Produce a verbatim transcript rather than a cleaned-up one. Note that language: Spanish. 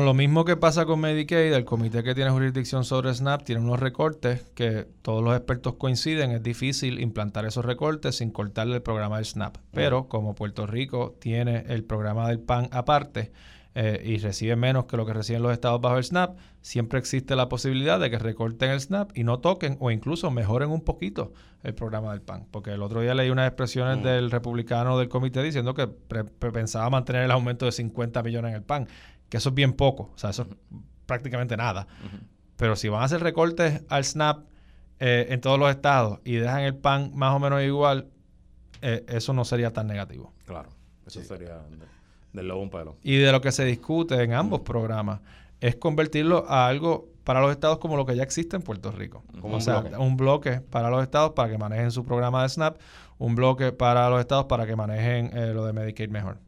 lo mismo que pasa con Medicaid, el comité que tiene jurisdicción sobre SNAP tiene unos recortes que todos los expertos coinciden, es difícil implantar esos recortes sin cortarle el programa del SNAP. Pero uh-huh. como Puerto Rico tiene el programa del P A N aparte eh, y recibe menos que lo que reciben los estados bajo el SNAP, siempre existe la posibilidad de que recorten el SNAP y no toquen o incluso mejoren un poquito el programa del P A N. Porque el otro día leí unas expresiones uh-huh. del republicano del comité diciendo que pre- pre- pensaba mantener el aumento de cincuenta millones en el P A N. Que eso es bien poco, o sea, eso uh-huh. es prácticamente nada. Uh-huh. Pero si van a hacer recortes al SNAP eh, en todos los estados y dejan el P A N más o menos igual, eh, eso no sería tan negativo. Claro, eso sí. sería de, del lobo un pelo. Y de lo que se discute en ambos uh-huh. programas es convertirlo a algo para los estados como lo que ya existe en Puerto Rico. Como o un sea, bloque. un bloque para los estados para que manejen su programa de SNAP, un bloque para los estados para que manejen eh, lo de Medicaid mejor.